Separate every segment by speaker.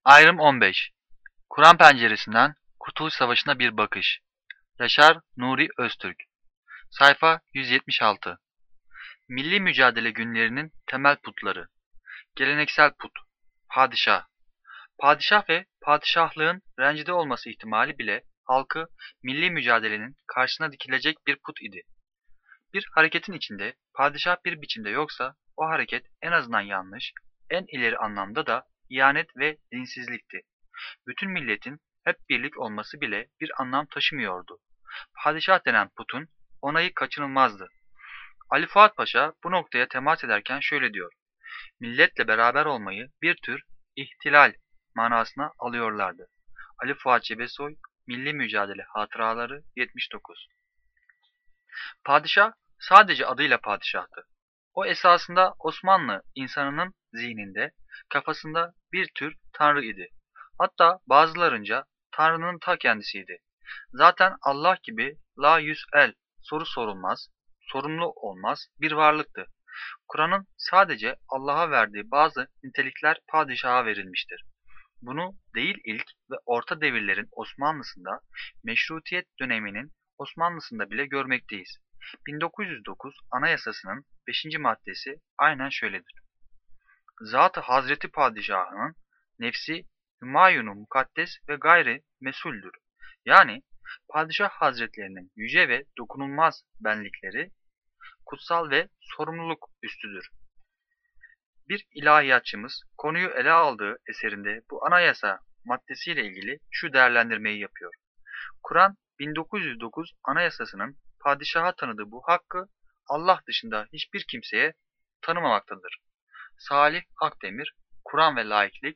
Speaker 1: Ayrım 15. Kur'an penceresinden Kurtuluş Savaşı'na bir bakış. Yaşar Nuri Öztürk. Sayfa 176. Milli mücadele günlerinin temel putları. Geleneksel put. Padişah. Padişah ve padişahlığın rencide olması ihtimali bile halkı milli mücadelenin karşısına dikilecek bir put idi. Bir hareketin içinde padişah bir biçimde yoksa o hareket en azından yanlış, en ileri anlamda da ihanet ve dinsizlikti. Bütün milletin hep birlik olması bile bir anlam taşımıyordu. Padişah denen putun onayı kaçınılmazdı. Ali Fuat Paşa bu noktaya temas ederken şöyle diyor: Milletle beraber olmayı bir tür ihtilal manasına alıyorlardı. Ali Fuat Cebesoy, Milli Mücadele Hatıraları 79. Padişah sadece adıyla padişahtı. O esasında Osmanlı insanının zihninde, kafasında bir tür tanrı idi. Hatta bazılarınca Tanrı'nın ta kendisiydi. Zaten Allah gibi la yüs'el, soru sorulmaz, sorumlu olmaz bir varlıktı. Kur'an'ın sadece Allah'a verdiği bazı nitelikler padişaha verilmiştir. Bunu değil ilk ve orta devirlerin Osmanlısında, meşrutiyet döneminin Osmanlısında bile görmekteyiz. 1909 Anayasası'nın 5. maddesi aynen şöyledir: Zat-ı Hazreti Padişah'ın nefsi Hümayun-u mukaddes ve gayri mesuldür. Yani Padişah Hazretlerinin yüce ve dokunulmaz benlikleri kutsal ve sorumluluk üstüdür. Bir ilahiyatçımız konuyu ele aldığı eserinde bu anayasa maddesiyle ilgili şu değerlendirmeyi yapıyor. Kur'an 1909 Anayasası'nın padişaha tanıdığı bu hakkı Allah dışında hiçbir kimseye tanımamaktadır. Salih Akdemir, Kur'an ve Laiklik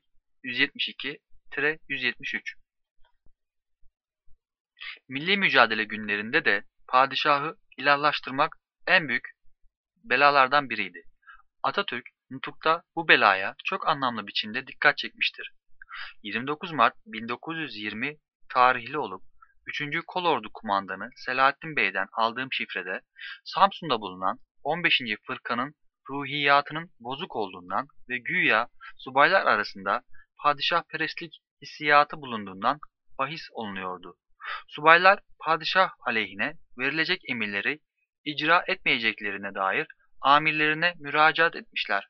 Speaker 1: 172-173. Milli mücadele günlerinde de padişahı ilahlaştırmak en büyük belalardan biriydi. Atatürk nutukta bu belaya çok anlamlı biçimde dikkat çekmiştir. 29 Mart 1920 tarihli olup 3. Kolordu Kumandanı Selahattin Bey'den aldığım şifrede Samsun'da bulunan 15. Fırkanın ruhiyatının bozuk olduğundan ve güya subaylar arasında padişahperestlik hissiyatı bulunduğundan bahis olunuyordu. Subaylar padişah aleyhine verilecek emirleri icra etmeyeceklerine dair amirlerine müracaat etmişler.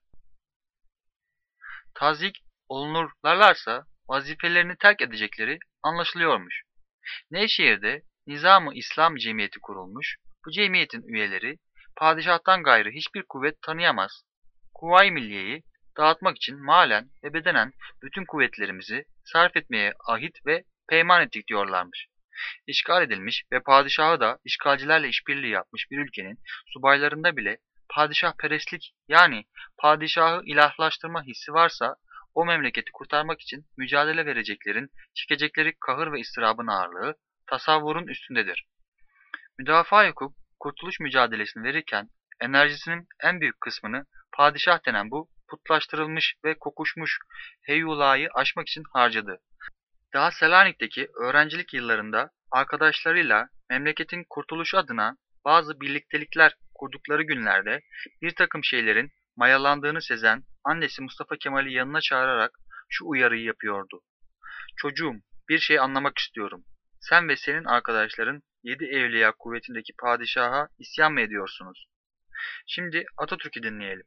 Speaker 1: Tazyik olunurlarsa vazifelerini terk edecekleri anlaşılıyormuş. Nevşehir'de Nizam-ı İslam Cemiyeti kurulmuş, bu cemiyetin üyeleri padişahtan gayrı hiçbir kuvvet tanıyamaz. Kuvayi Milliye'yi dağıtmak için malen ve bedenen bütün kuvvetlerimizi sarf etmeye ahit ve peyman ettik diyorlarmış. İşgal edilmiş ve padişahı da işgalcilerle işbirliği yapmış bir ülkenin subaylarında bile padişahperestlik yani padişahı ilahlaştırma hissi varsa o memleketi kurtarmak için mücadele vereceklerin çekecekleri kahır ve ıstırabın ağırlığı tasavvurun üstündedir. Müdafaa hukuk kurtuluş mücadelesini verirken enerjisinin en büyük kısmını padişah denen bu putlaştırılmış ve kokuşmuş heyulayı aşmak için harcadı. Daha Selanik'teki öğrencilik yıllarında arkadaşlarıyla memleketin kurtuluşu adına bazı birliktelikler kurdukları günlerde bir takım şeylerin mayalandığını sezen annesi Mustafa Kemal'i yanına çağırarak şu uyarıyı yapıyordu. Çocuğum, bir şey anlamak istiyorum. Sen ve senin arkadaşların 7 Evliya kuvvetindeki padişaha isyan mı ediyorsunuz? Şimdi Atatürk'ü dinleyelim.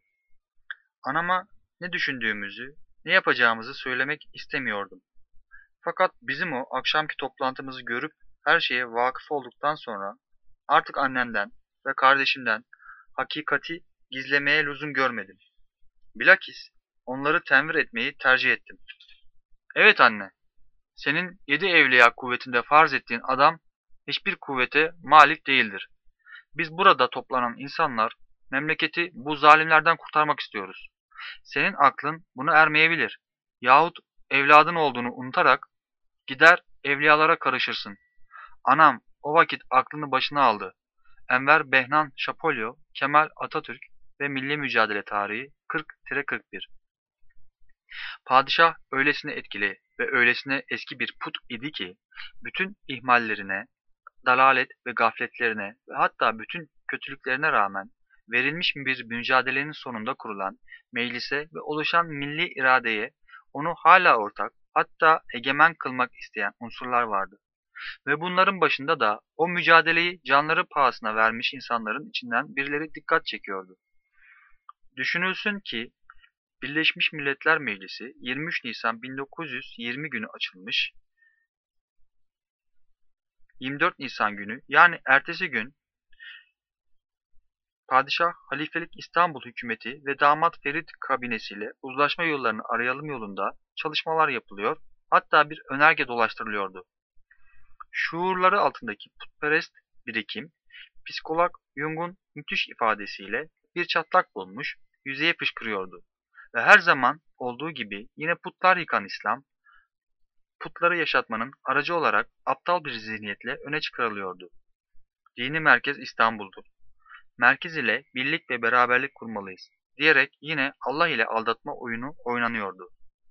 Speaker 1: Anama ne düşündüğümüzü, ne yapacağımızı söylemek istemiyordum. Fakat bizim o akşamki toplantımızı görüp her şeye vakıf olduktan sonra artık annenden ve kardeşimden hakikati gizlemeye lüzum görmedim. Bilakis onları tenvir etmeyi tercih ettim. Evet anne, senin 7 Evliya kuvvetinde farz ettiğin adam hiçbir kuvvete malik değildir. Biz burada toplanan insanlar memleketi bu zalimlerden kurtarmak istiyoruz. Senin aklın buna ermeyebilir. Yahut evladın olduğunu unutarak gider evliyalara karışırsın. Anam o vakit aklını başına aldı. Enver Behnan Şapolyo, Kemal Atatürk ve Milli Mücadele Tarihi 40-41. Padişah öylesine etkili ve öylesine eski bir put idi ki bütün ihmallerine, dalalet ve gafletlerine ve hatta bütün kötülüklerine rağmen verilmiş bir mücadelenin sonunda kurulan meclise ve oluşan milli iradeye onu hala ortak, hatta egemen kılmak isteyen unsurlar vardı. Ve bunların başında da o mücadeleyi canları pahasına vermiş insanların içinden birileri dikkat çekiyordu. Düşünülsün ki Birleşmiş Milletler Meclisi 23 Nisan 1920 günü açılmış, 24 Nisan günü yani ertesi gün Padişah Halifelik İstanbul Hükümeti ve Damat Ferit kabinesiyle uzlaşma yollarını arayalım yolunda çalışmalar yapılıyor, hatta bir önerge dolaştırılıyordu. Şuurları altındaki putperest birikim, psikolog Jung'un müthiş ifadesiyle bir çatlak bulmuş, yüzeye fışkırıyordu. Ve her zaman olduğu gibi yine putlar yıkan İslam, putları yaşatmanın aracı olarak aptal bir zihniyetle öne çıkarılıyordu. Dini merkez İstanbul'dur. Merkez ile birlik ve beraberlik kurmalıyız diyerek yine Allah ile aldatma oyunu oynanıyordu.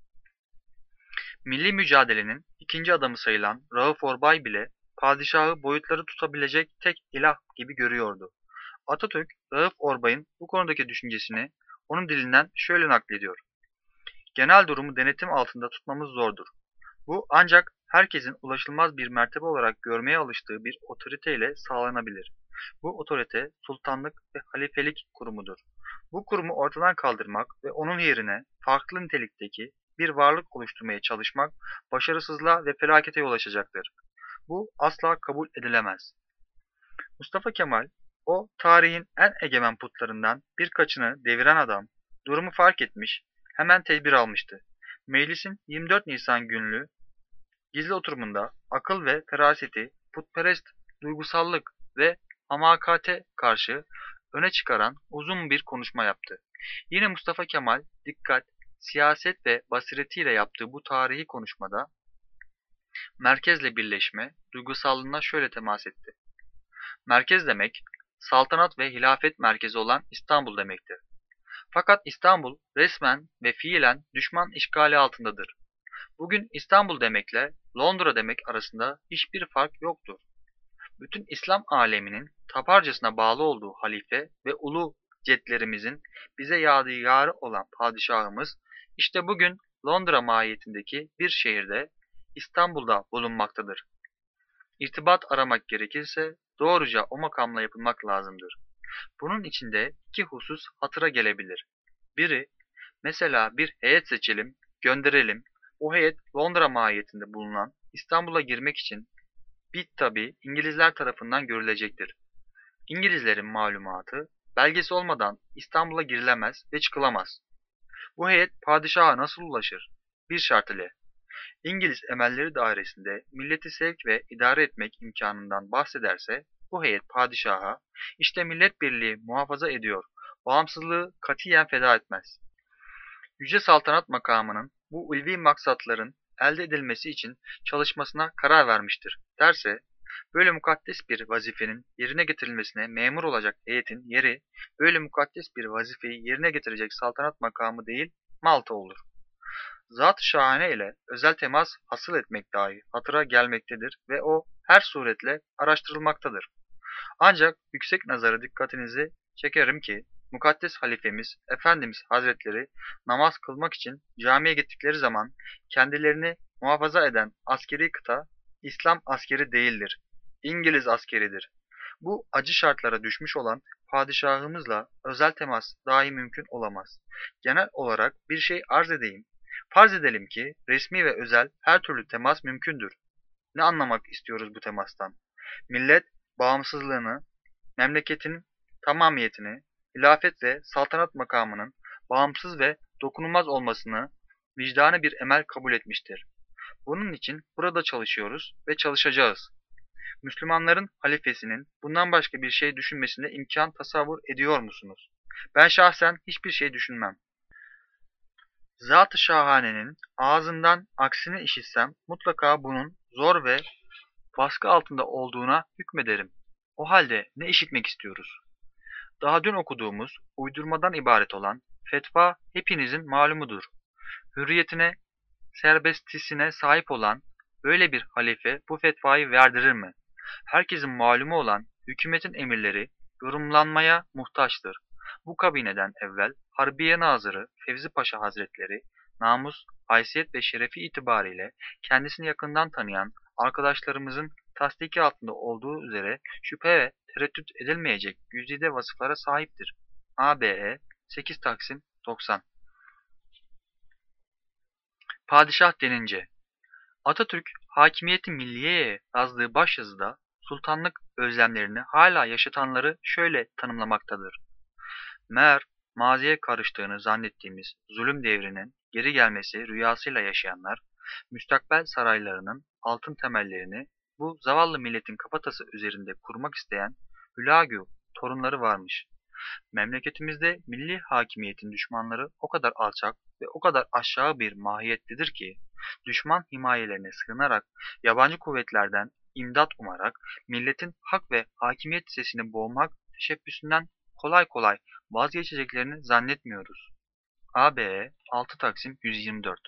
Speaker 1: Milli mücadelenin ikinci adamı sayılan Rauf Orbay bile padişahı boyutları tutabilecek tek ilah gibi görüyordu. Atatürk, Rauf Orbay'ın bu konudaki düşüncesini onun dilinden şöyle naklediyor. Genel durumu denetim altında tutmamız zordur. Bu ancak herkesin ulaşılmaz bir mertebe olarak görmeye alıştığı bir otoriteyle sağlanabilir. Bu otorite sultanlık ve halifelik kurumudur. Bu kurumu ortadan kaldırmak ve onun yerine farklı nitelikteki bir varlık oluşturmaya çalışmak başarısızlığa ve felakete yol açacaktır. Bu asla kabul edilemez. Mustafa Kemal, o tarihin en egemen putlarından birkaçını deviren adam, durumu fark etmiş, hemen tedbir almıştı. Meclisin 24 Nisan günlü gizli oturumunda akıl ve feraseti, putperest duygusallık ve hamakate karşı öne çıkaran uzun bir konuşma yaptı. Yine Mustafa Kemal dikkat, siyaset ve basiretiyle yaptığı bu tarihi konuşmada merkezle birleşme duygusallığına şöyle temas etti. Merkez demek, saltanat ve hilafet merkezi olan İstanbul demektir. Fakat İstanbul resmen ve fiilen düşman işgali altındadır. Bugün İstanbul demekle Londra demek arasında hiçbir fark yoktur. Bütün İslam aleminin taparcasına bağlı olduğu halife ve ulu cetlerimizin bize yadigarı olan padişahımız işte bugün Londra mahiyetindeki bir şehirde İstanbul'da bulunmaktadır. İrtibat aramak gerekirse doğruca o makamla yapılmak lazımdır. Bunun içinde iki husus hatıra gelebilir. Biri, mesela bir heyet seçelim, gönderelim. O heyet Londra mahiyetinde bulunan İstanbul'a girmek için tabi İngilizler tarafından görülecektir. İngilizlerin malumatı, belgesi olmadan İstanbul'a girilemez ve çıkılamaz. Bu heyet padişaha nasıl ulaşır? Bir şart ile. İngiliz emelleri dairesinde milleti sevk ve idare etmek imkanından bahsederse, bu heyet padişaha, işte millet birliği muhafaza ediyor, bağımsızlığı katiyen feda etmez. Yüce Saltanat makamının bu ulvi maksatların elde edilmesi için çalışmasına karar vermiştir derse, böyle mukaddes bir vazifenin yerine getirilmesine memur olacak heyetin yeri, böyle mukaddes bir vazifeyi yerine getirecek saltanat makamı değil, Malta olur. Zat-ı şahane ile özel temas hasıl etmek dahi hatıra gelmektedir ve o her suretle araştırılmaktadır. Ancak yüksek nazarı dikkatinizi çekerim ki, mukaddes halifemiz Efendimiz Hazretleri namaz kılmak için camiye gittikleri zaman kendilerini muhafaza eden askeri kıta İslam askeri değildir, İngiliz askeridir. Bu acı şartlara düşmüş olan padişahımızla özel temas dahi mümkün olamaz. Genel olarak bir şey arz edeyim. Farz edelim ki resmi ve özel her türlü temas mümkündür. Ne anlamak istiyoruz bu temastan? Millet bağımsızlığını, memleketin tamamiyetini, hilafet ve saltanat makamının bağımsız ve dokunulmaz olmasını vicdanı bir emel kabul etmiştir. Bunun için burada çalışıyoruz ve çalışacağız. Müslümanların halifesinin bundan başka bir şey düşünmesine imkan tasavvur ediyor musunuz? Ben şahsen hiçbir şey düşünmem. Zat-ı Şahane'nin ağzından aksini işitsem mutlaka bunun zor ve baskı altında olduğuna hükmederim. O halde ne işitmek istiyoruz? Daha dün okuduğumuz uydurmadan ibaret olan fetva hepinizin malumudur. Hürriyetine, serbestisine sahip olan böyle bir halife bu fetvayı verdirir mi? Herkesin malumu olan hükümetin emirleri yorumlanmaya muhtaçtır. Bu kabineden evvel Harbiye Nazırı Fevzi Paşa Hazretleri namus, haysiyet ve şerefi itibariyle kendisini yakından tanıyan arkadaşlarımızın tasdiki altında olduğu üzere şüphe ve tereddüt edilmeyecek güzide vasıflara sahiptir. ABE 8 Taksim 90. Padişah denince Atatürk, Hakimiyeti Milliye'ye yazdığı başyazıda sultanlık özlemlerini hala yaşatanları şöyle tanımlamaktadır. Meğer maziye karıştığını zannettiğimiz zulüm devrinin geri gelmesi rüyasıyla yaşayanlar, müstakbel saraylarının altın temellerini bu zavallı milletin kafatası üzerinde kurmak isteyen Hülagü torunları varmış. Memleketimizde milli hakimiyetin düşmanları o kadar alçak ve o kadar aşağı bir mahiyettedir ki, düşman himayelerine sığınarak, yabancı kuvvetlerden imdat umarak, milletin hak ve hakimiyet sesini boğmak teşebbüsünden kolay kolay vazgeçeceklerini zannetmiyoruz. ABE 6 Taksim 124.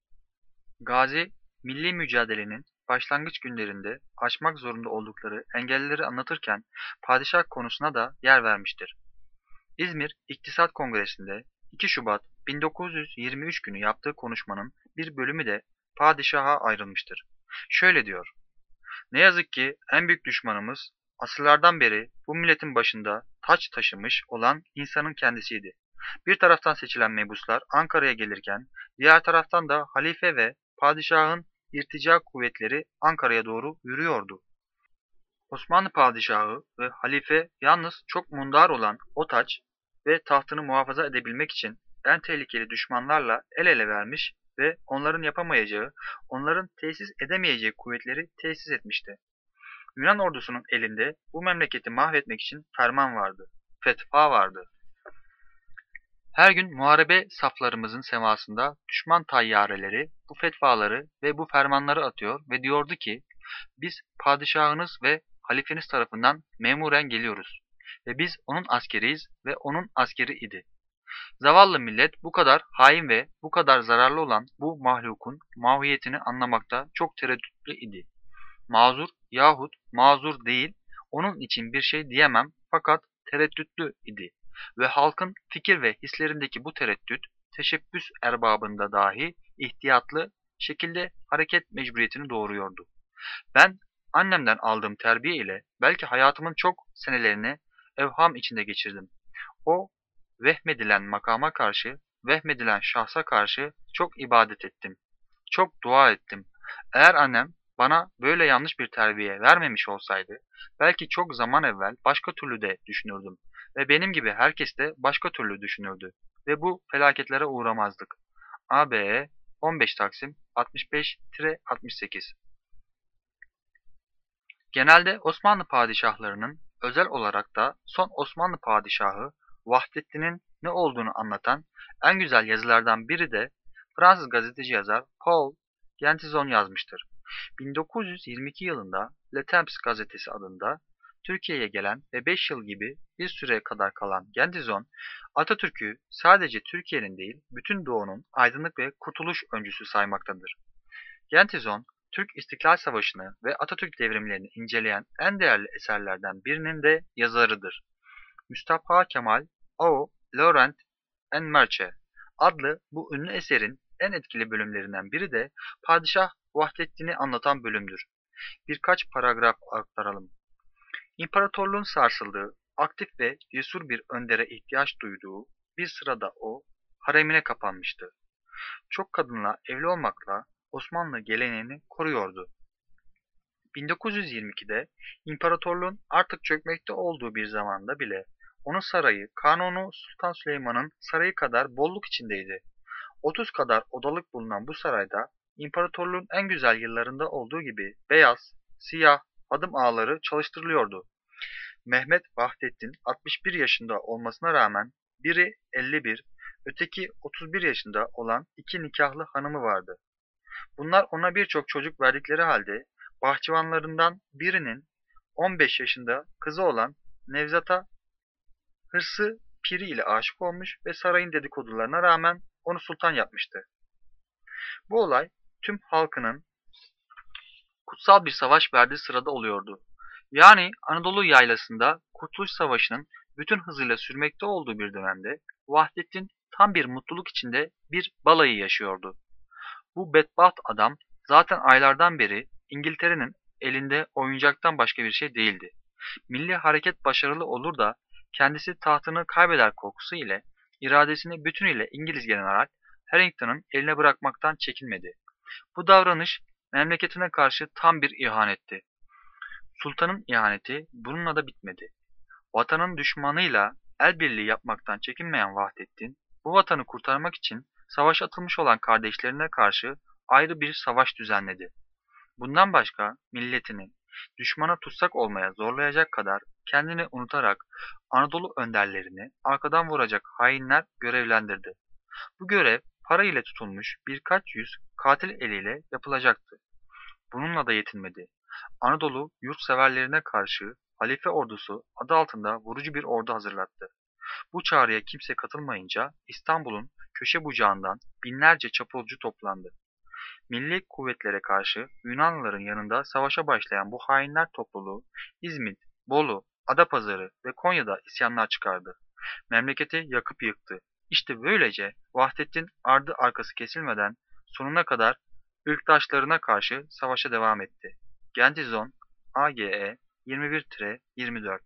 Speaker 1: Gazi, milli mücadelenin başlangıç günlerinde aşmak zorunda oldukları engelleri anlatırken padişah konusuna da yer vermiştir. İzmir İktisat Kongresi'nde 2 Şubat 1923 günü yaptığı konuşmanın bir bölümü de padişaha ayrılmıştır. Şöyle diyor: Ne yazık ki en büyük düşmanımız asırlardan beri bu milletin başında taç taşımış olan insanın kendisiydi. Bir taraftan seçilen mebuslar Ankara'ya gelirken diğer taraftan da halife ve padişahın irtica kuvvetleri Ankara'ya doğru yürüyordu. Osmanlı padişahı ve halife yalnız çok mundar olan o taç ve tahtını muhafaza edebilmek için en tehlikeli düşmanlarla el ele vermiş ve onların yapamayacağı, onların tesis edemeyeceği kuvvetleri tesis etmişti. Yunan ordusunun elinde bu memleketi mahvetmek için ferman vardı, fetva vardı. Her gün muharebe saflarımızın semasında düşman tayyareleri bu fetvaları ve bu fermanları atıyor ve diyordu ki, biz padişahınız ve halifeniz tarafından memuren geliyoruz ve biz onun askeriyiz ve onun askeri idi. Zavallı millet bu kadar hain ve bu kadar zararlı olan bu mahlukun mahiyetini anlamakta çok tereddütlü idi. Mazur yahut mazur değil, onun için bir şey diyemem fakat tereddütlü idi ve halkın fikir ve hislerindeki bu tereddüt, teşebbüs erbabında dahi ihtiyatlı şekilde hareket mecburiyetini doğuruyordu. Ben annemden aldığım terbiye ile belki hayatımın çok senelerini evham içinde geçirdim. O vehmedilen makama karşı, vehmedilen şahsa karşı çok ibadet ettim. Çok dua ettim. Eğer annem bana böyle yanlış bir terbiye vermemiş olsaydı, belki çok zaman evvel başka türlü de düşünürdüm. Ve benim gibi herkes de başka türlü düşünürdü. Ve bu felaketlere uğramazdık. ABE 15 Taksim 65-68. Genelde Osmanlı padişahlarının, özel olarak da son Osmanlı padişahı Vahdettin'in ne olduğunu anlatan en güzel yazılardan biri de Fransız gazeteci yazar Paul Gentizon yazmıştır. 1922 yılında Le Temps gazetesi adında Türkiye'ye gelen ve 5 yıl gibi bir süre kadar kalan Gentizon, Atatürk'ü sadece Türkiye'nin değil, bütün Doğu'nun aydınlık ve kurtuluş öncüsü saymaktadır. Gentizon, Türk İstiklal Savaşı'nı ve Atatürk devrimlerini inceleyen en değerli eserlerden birinin de yazarıdır. Mustafa Kemal Au Laurent en Marche adlı bu ünlü eserin en etkili bölümlerinden biri de Padişah Vahdettin'i anlatan bölümdür. Birkaç paragraf aktaralım. İmparatorluğun sarsıldığı, aktif ve cesur bir öndere ihtiyaç duyduğu bir sırada o, haremine kapanmıştı. Çok kadınla evli olmakla Osmanlı geleneğini koruyordu. 1922'de imparatorluğun artık çökmekte olduğu bir zamanda bile onun sarayı Kanuni Sultan Süleyman'ın sarayı kadar bolluk içindeydi. 30 kadar odalık bulunan bu sarayda imparatorluğun en güzel yıllarında olduğu gibi beyaz, siyah hadım ağları çalıştırılıyordu. Mehmet Vahdettin 61 yaşında olmasına rağmen biri 51, öteki 31 yaşında olan iki nikahlı hanımı vardı. Bunlar ona birçok çocuk verdikleri halde bahçıvanlarından birinin 15 yaşında kızı olan Nevzat'a hırsı piri ile aşık olmuş ve sarayın dedikodularına rağmen onu sultan yapmıştı. Bu olay tüm halkının kutsal bir savaş verdiği sırada oluyordu. Yani Anadolu yaylasında Kurtuluş Savaşı'nın bütün hızıyla sürmekte olduğu bir dönemde Vahdettin tam bir mutluluk içinde bir balayı yaşıyordu. Bu bedbaht adam zaten aylardan beri İngiltere'nin elinde oyuncaktan başka bir şey değildi. Milli hareket başarılı olur da kendisi tahtını kaybeder korkusu ile iradesini bütünüyle İngiliz General Harrington'ın eline bırakmaktan çekinmedi. Bu davranış memleketine karşı tam bir ihanetti. Sultanın ihaneti bununla da bitmedi. Vatanın düşmanıyla el birliği yapmaktan çekinmeyen Vahdettin, bu vatanı kurtarmak için savaşa atılmış olan kardeşlerine karşı ayrı bir savaş düzenledi. Bundan başka milletini düşmana tutsak olmaya zorlayacak kadar kendini unutarak Anadolu önderlerini arkadan vuracak hainler görevlendirdi. Bu görev para ile tutulmuş birkaç yüz katil eliyle yapılacaktı. Bununla da yetinmedi. Anadolu yurtseverlerine karşı Halife ordusu adı altında vurucu bir ordu hazırlattı. Bu çağrıya kimse katılmayınca İstanbul'un köşe bucağından binlerce çapulcu toplandı. Milli kuvvetlere karşı Yunanlıların yanında savaşa başlayan bu hainler topluluğu İzmit, Bolu, Adapazarı ve Konya'da isyanlar çıkardı. Memleketi yakıp yıktı. İşte böylece Vahdettin ardı arkası kesilmeden sonuna kadar ırktaşlarına karşı savaşa devam etti. Gentizon, AGE 21-24.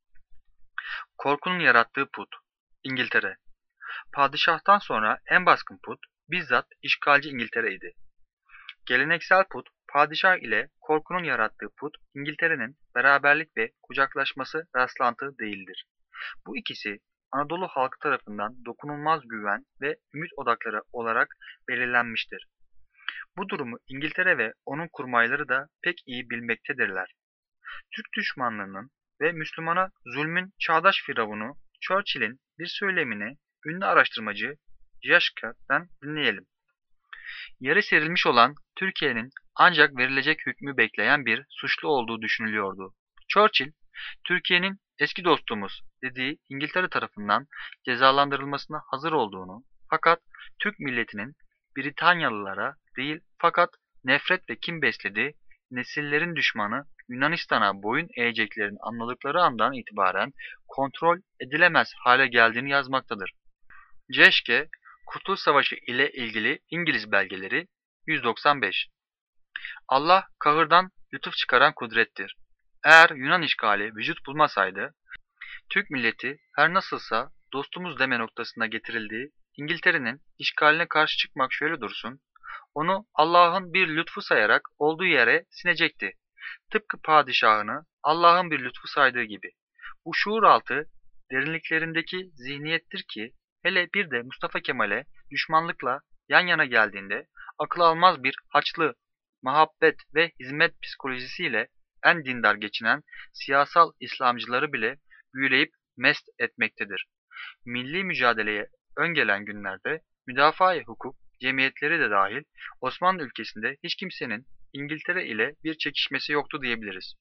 Speaker 1: Korkunun yarattığı put. İngiltere. Padişahtan sonra en baskın put bizzat işgalci İngiltere'ydi. Geleneksel put, padişah ile korkunun yarattığı put, İngiltere'nin beraberlik ve kucaklaşması rastlantı değildir. Bu ikisi Anadolu halkı tarafından dokunulmaz güven ve ümit odakları olarak belirlenmiştir. Bu durumu İngiltere ve onun kurmayları da pek iyi bilmektedirler. Türk düşmanlığının ve Müslümana zulmün çağdaş firavunu Churchill'in bir söylemini ünlü araştırmacı Yaşkar'dan dinleyelim. Yere serilmiş olan Türkiye'nin ancak verilecek hükmü bekleyen bir suçlu olduğu düşünülüyordu. Churchill, Türkiye'nin eski dostumuz dediği İngiltere tarafından cezalandırılmasına hazır olduğunu fakat Türk milletinin Britanyalılara değil fakat nefret ve kin beslediği nesillerin düşmanı Yunanistan'a boyun eğeceklerini anladıkları andan itibaren kontrol edilemez hale geldiğini yazmaktadır. Ceşke, Kurtuluş Savaşı ile ilgili İngiliz belgeleri 195. Allah kahırdan lütuf çıkaran kudrettir. Eğer Yunan işgali vücut bulmasaydı, Türk milleti her nasılsa dostumuz deme noktasına getirildiği İngiltere'nin işgaline karşı çıkmak şöyle dursun, onu Allah'ın bir lütfu sayarak olduğu yere sinecekti. Tıpkı padişahını Allah'ın bir lütfu saydığı gibi. Bu şuur altı derinliklerindeki zihniyettir ki hele bir de Mustafa Kemal'e düşmanlıkla yan yana geldiğinde akıl almaz bir haçlı, muhabbet ve hizmet psikolojisiyle en dindar geçinen siyasal İslamcıları bile büyüleyip mest etmektedir. Milli mücadeleye ön gelen günlerde müdafaa-i hukuk cemiyetleri de dahil Osmanlı ülkesinde hiç kimsenin İngiltere ile bir çekişmesi yoktu diyebiliriz.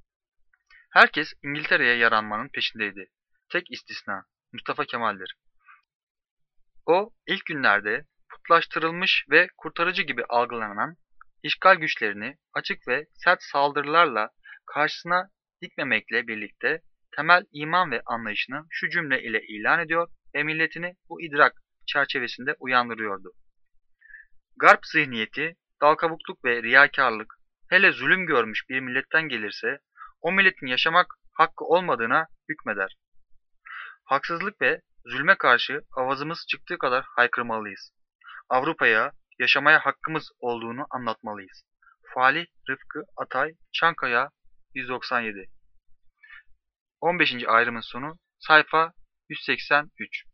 Speaker 1: Herkes İngiltere'ye yaranmanın peşindeydi. Tek istisna Mustafa Kemal'dir. O ilk günlerde putlaştırılmış ve kurtarıcı gibi algılanan işgal güçlerini açık ve sert saldırılarla karşısına dikmemekle birlikte temel iman ve anlayışını şu cümle ile ilan ediyor ve milletini bu idrak çerçevesinde uyandırıyordu. Garp zihniyeti, dalkavukluk ve riyakarlık, hele zulüm görmüş bir milletten gelirse, o milletin yaşamak hakkı olmadığına hükmeder. Haksızlık ve zulme karşı avazımız çıktığı kadar haykırmalıyız. Avrupa'ya yaşamaya hakkımız olduğunu anlatmalıyız. Falih Rıfkı Atay, Çankaya 197. 15. ayrımın sonu sayfa 183.